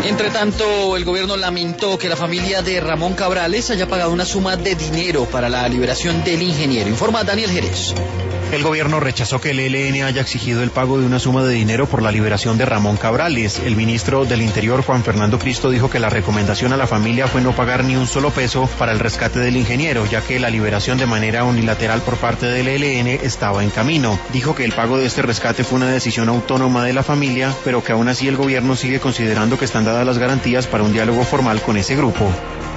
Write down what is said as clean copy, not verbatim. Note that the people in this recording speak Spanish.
Entre tanto, el gobierno lamentó que la familia de Ramón Cabrales haya pagado una suma de dinero para la liberación del ingeniero. Informa Daniel Jerez. El gobierno rechazó que el ELN haya exigido el pago de una suma de dinero por la liberación de Ramón Cabrales. El ministro del Interior, Juan Fernando Cristo, dijo que la recomendación a la familia fue no pagar ni un solo peso para el rescate del ingeniero, ya que la liberación de manera unilateral por parte del ELN estaba en camino. Dijo que el pago de este rescate fue una decisión autónoma de la familia, pero que aún así el gobierno sigue considerando que están dadas las garantías para un diálogo formal con ese grupo.